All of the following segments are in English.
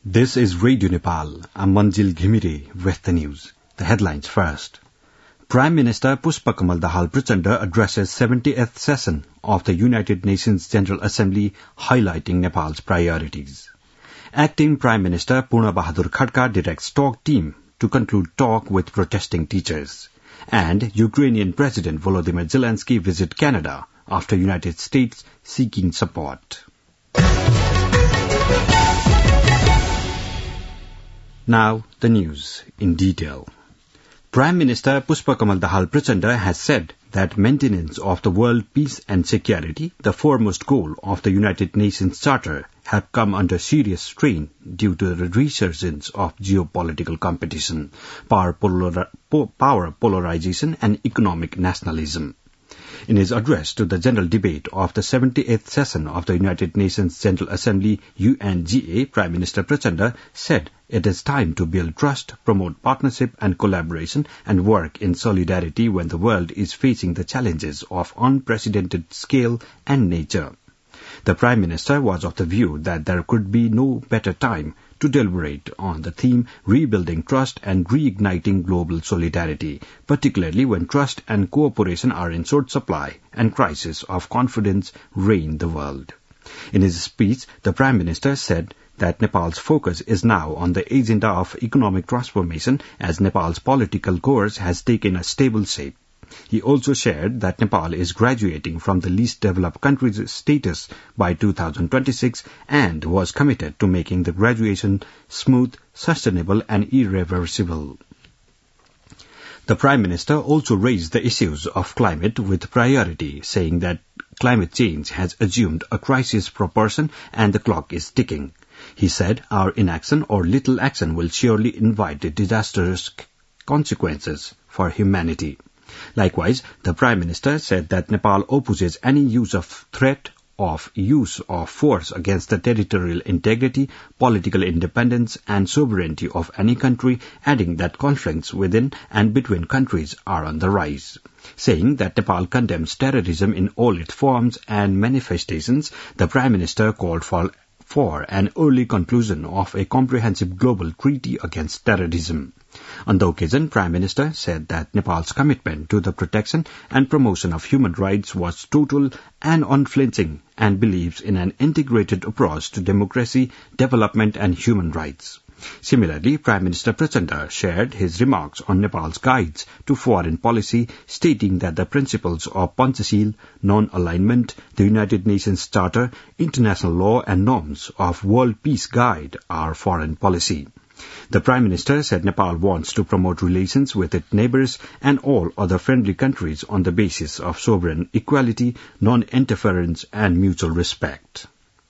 This is Radio Nepal. I'm Manjil Ghimire with the news. The headlines first. Prime Minister Pushpakamal Dahal Prachanda addresses 70th session of the United Nations General Assembly, highlighting Nepal's priorities. Acting Prime Minister Purna Bahadur Khadka directs talk team to conclude talk with protesting teachers. And Ukrainian President Volodymyr Zelensky visit Canada after United States seeking support. Now, the news in detail. Prime Minister Pushpakamal Dahal Prachanda has said that maintenance of the world peace and security, the foremost goal of the United Nations Charter, have come under serious strain due to the resurgence of geopolitical competition, power polarization and economic nationalism. In his address to the general debate of the 78th session of the United Nations General Assembly, UNGA, Prime Minister Prachanda said it is time to build trust, promote partnership and collaboration, and work in solidarity when the world is facing the challenges of unprecedented scale and nature. The Prime Minister was of the view that there could be no better time to deliberate on the theme rebuilding trust and reigniting global solidarity, particularly when trust and cooperation are in short supply and crisis of confidence reign the world. In his speech, the Prime Minister said that Nepal's focus is now on the agenda of economic transformation as Nepal's political course has taken a stable shape. He also shared that Nepal is graduating from the least developed country's status by 2026 and was committed to making the graduation smooth, sustainable and irreversible. The Prime Minister also raised the issues of climate with priority, saying that climate change has assumed a crisis proportion and the clock is ticking. He said, "Our inaction or little action will surely invite disastrous consequences for humanity." Likewise, the Prime Minister said that Nepal opposes any use of force against the territorial integrity, political independence and sovereignty of any country, adding that conflicts within and between countries are on the rise. Saying that Nepal condemns terrorism in all its forms and manifestations, the Prime Minister called for an early conclusion of a comprehensive global treaty against terrorism. On the occasion, Prime Minister said that Nepal's commitment to the protection and promotion of human rights was total and unflinching and believes in an integrated approach to democracy, development and human rights. Similarly, Prime Minister Prachanda shared his remarks on Nepal's guides to foreign policy, stating that the principles of Panchashil, non-alignment, the United Nations Charter, international law and norms of World Peace Guide are foreign policy. The Prime Minister said Nepal wants to promote relations with its neighbours and all other friendly countries on the basis of sovereign equality, non-interference and mutual respect.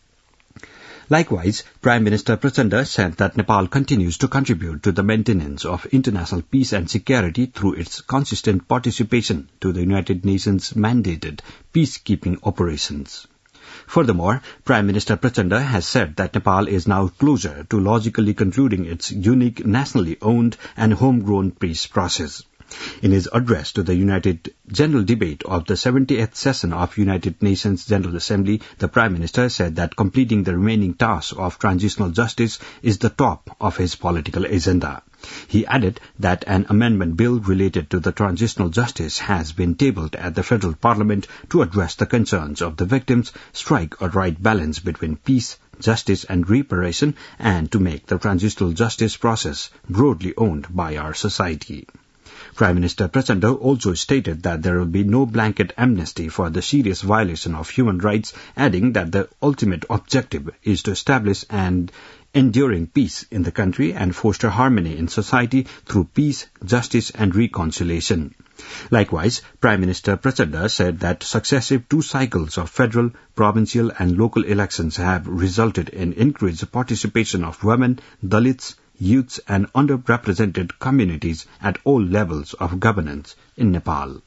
Likewise, Prime Minister Prachanda said that Nepal continues to contribute to the maintenance of international peace and security through its consistent participation to the United Nations mandated peacekeeping operations. Furthermore, Prime Minister Prachanda has said that Nepal is now closer to logically concluding its unique nationally owned and homegrown peace process. In his address to the United General Debate of the 70th session of United Nations General Assembly, the Prime Minister said that completing the remaining tasks of transitional justice is the top of his political agenda. He added that an amendment bill related to the transitional justice has been tabled at the Federal Parliament to address the concerns of the victims, strike a right balance between peace, justice and reparation, and to make the transitional justice process broadly owned by our society. Prime Minister Prachanda also stated that there will be no blanket amnesty for the serious violation of human rights, adding that the ultimate objective is to establish an enduring peace in the country and foster harmony in society through peace, justice and reconciliation. Likewise, Prime Minister Prachanda said that successive 2 cycles of federal, provincial and local elections have resulted in increased participation of women, Dalits, youths and underrepresented communities at all levels of governance in Nepal.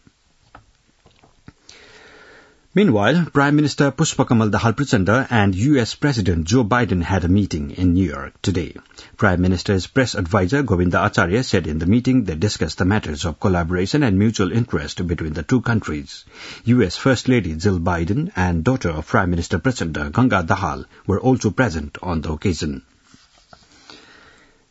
Meanwhile, Prime Minister Pushpakamal Dahal Prachanda and U.S. President Joe Biden had a meeting in New York today. Prime Minister's press advisor Govinda Acharya said in the meeting they discussed the matters of collaboration and mutual interest between the two countries. U.S. First Lady Jill Biden and daughter of Prime Minister Prachanda, Ganga Dahal, were also present on the occasion.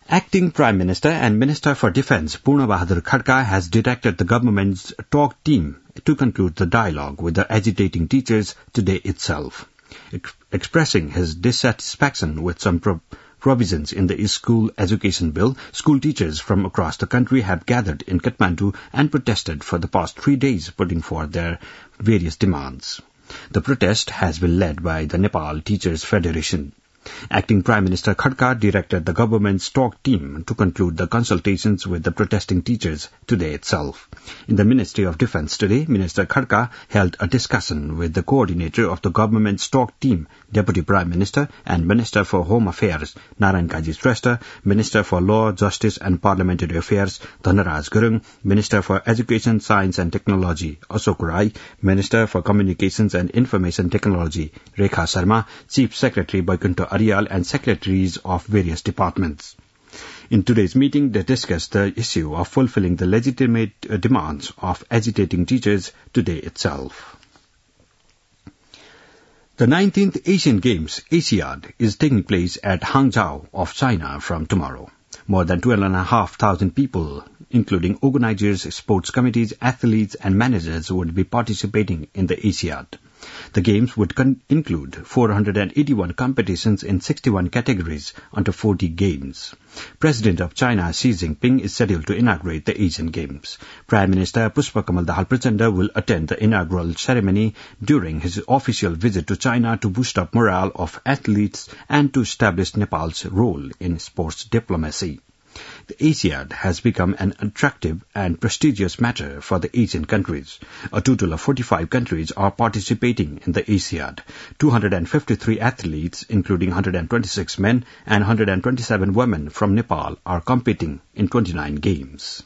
Acting Prime Minister and Minister for Defence Purna Bahadur Khadka has directed the government's talk team to conclude the dialogue with the agitating teachers today itself. Expressing his dissatisfaction with some provisions in the school education bill, school teachers from across the country have gathered in Kathmandu and protested for the past 3 days, putting forth their various demands. The protest has been led by the Nepal Teachers Federation. Acting Prime Minister Khadka directed the government's talk team to conclude the consultations with the protesting teachers today itself. In the Ministry of Defence today, Minister Khadka held a discussion with the coordinator of the government's talk team, Deputy Prime Minister and Minister for Home Affairs, Narayan Kaji Shrestha, Minister for Law, Justice and Parliamentary Affairs, Dhanaraj Gurung, Minister for Education, Science and Technology, Ashok Rai, Minister for Communications and Information Technology, Rekha Sharma, Chief Secretary Vaikunta Aryal and secretaries of various departments. In today's meeting, they discussed the issue of fulfilling the legitimate demands of agitating teachers today itself. The 19th Asian Games, ASIAD, is taking place at Hangzhou of China from tomorrow. More than 12,500 people, including organizers, sports committees, athletes and managers, would be participating in the ASIAD. The Games would include 481 competitions in 61 categories under 40 games. President of China Xi Jinping is scheduled to inaugurate the Asian Games. Prime Minister Pushpakamal Dahal Prachanda will attend the inaugural ceremony during his official visit to China to boost up morale of athletes and to establish Nepal's role in sports diplomacy. The ASIAD has become an attractive and prestigious matter for the Asian countries. A total of 45 countries are participating in the ASIAD. 253 athletes, including 126 men and 127 women from Nepal, are competing in 29 games.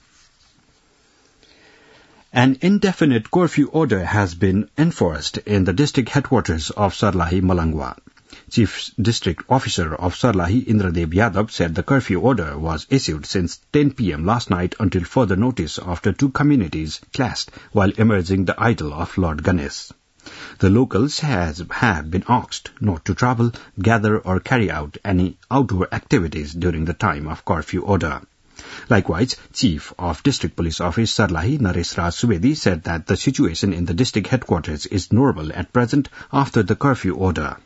An indefinite curfew order has been enforced in the district headquarters of Sarlahi Malangwa. Chief District Officer of Sarlahi, Indradev Yadav, said the curfew order was issued since 10 p.m. last night until further notice after two communities clashed while emerging the idol of Lord Ganesh. The locals have been asked not to travel, gather or carry out any outdoor activities during the time of curfew order. Likewise, Chief of District Police Office Sarlahi, Naresh Raj Subedi, said that the situation in the district headquarters is normal at present after the curfew order.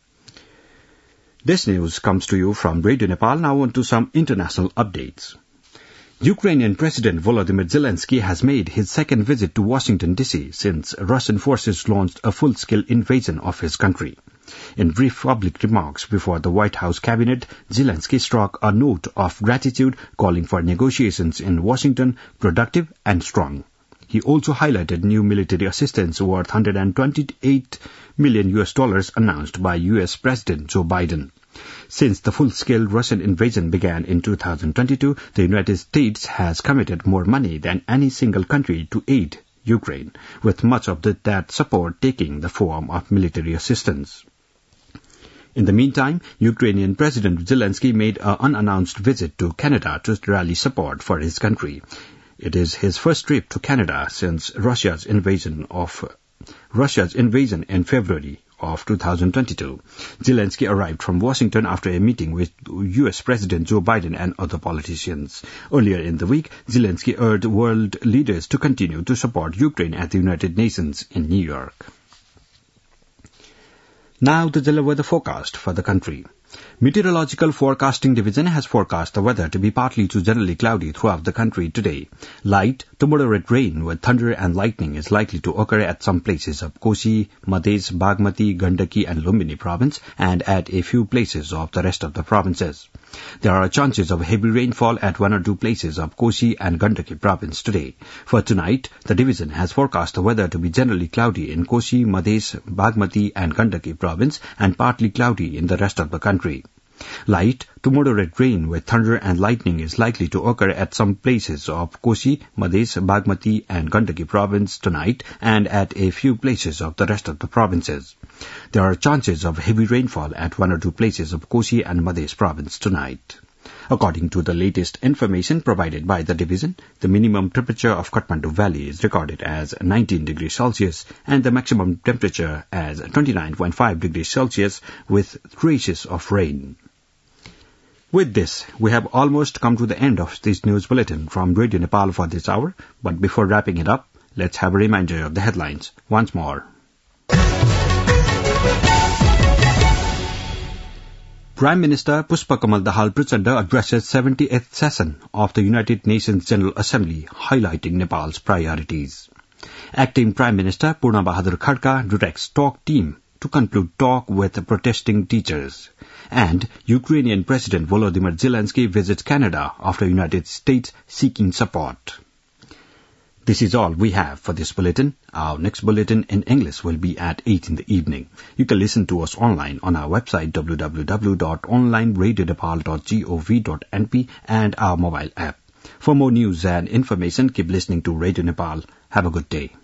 This news comes to you from Radio Nepal. Now on to some international updates. Ukrainian President Volodymyr Zelensky has made his second visit to Washington, D.C. since Russian forces launched a full-scale invasion of his country. In brief public remarks before the White House cabinet, Zelensky struck a note of gratitude, calling for negotiations in Washington productive and strong. He also highlighted new military assistance worth $128 million announced by U.S. President Joe Biden. Since the full-scale Russian invasion began in 2022, the United States has committed more money than any single country to aid Ukraine, with much of that support taking the form of military assistance. In the meantime, Ukrainian President Zelensky made an unannounced visit to Canada to rally support for his country. It is his first trip to Canada since Russia's invasion in February of 2022. Zelensky arrived from Washington after a meeting with U.S. President Joe Biden and other politicians. Earlier in the week, Zelensky urged world leaders to continue to support Ukraine at the United Nations in New York. Now the weather forecast for the country. Meteorological Forecasting Division has forecast the weather to be partly to generally cloudy throughout the country today. Light to moderate rain with thunder and lightning is likely to occur at some places of Kosi, Madhes, Bagmati, Gandaki and Lumbini province and at a few places of the rest of the provinces. There are chances of heavy rainfall at one or two places of Kosi and Gandaki province today. For tonight, the division has forecast the weather to be generally cloudy in Kosi, Madhes, Bagmati and Gandaki province and partly cloudy in the rest of the country. Light to moderate rain with thunder and lightning is likely to occur at some places of Kosi, Madhes, Bagmati and Gandaki province tonight and at a few places of the rest of the provinces. There are chances of heavy rainfall at one or two places of Kosi and Madhes province tonight. According to the latest information provided by the division, the minimum temperature of Kathmandu Valley is recorded as 19 degrees Celsius and the maximum temperature as 29.5 degrees Celsius with traces of rain. With this, we have almost come to the end of this news bulletin from Radio Nepal for this hour. But before wrapping it up, let's have a reminder of the headlines once more. Prime Minister Pushpakamal Dahal Prachanda addresses 78th session of the United Nations General Assembly, highlighting Nepal's priorities. Acting Prime Minister Purna Bahadur Khadka directs talk team to conclude talk with protesting teachers. And Ukrainian President Volodymyr Zelensky visits Canada after United States seeking support. This is all we have for this bulletin. Our next bulletin in English will be at 8 in the evening. You can listen to us online on our website www.onlineradiodepal.gov.np and our mobile app. For more news and information, keep listening to Radio Nepal. Have a good day.